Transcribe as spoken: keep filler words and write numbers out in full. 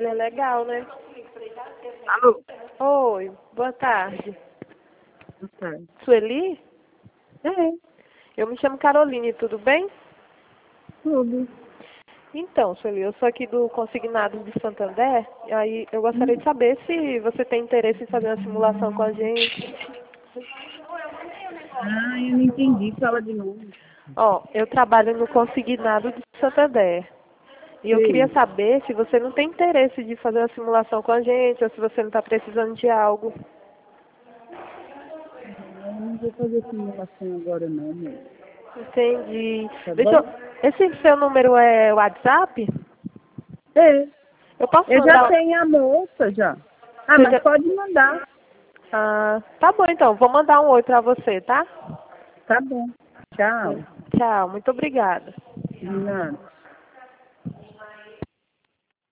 ele é legal, né? Alô? Oi, boa tarde. Boa tarde. Sueli? É, Eu me chamo Caroline, tudo bem? tudo. Então, Sueli, eu sou aqui do Consignado de Santander, e aí eu gostaria de saber se você tem interesse em fazer uma simulação com a gente. Ah, eu não entendi. Fala de novo. Ó, eu trabalho no Consignado de Santander. E eu queria Sei. saber se você não tem interesse de fazer uma simulação com a gente, ou se você não está precisando de algo. Eu não vou fazer simulação agora não, meu. Entendi. Tá Deixa bom? eu... Esse seu número é WhatsApp? É. Eu posso Eu já mandar... tenho a moça já. Ah, Você mas já... pode mandar. Ah, tá bom então. Vou mandar um oi pra você, tá? Tá bom. Tchau. Tchau. Muito obrigada. De nada.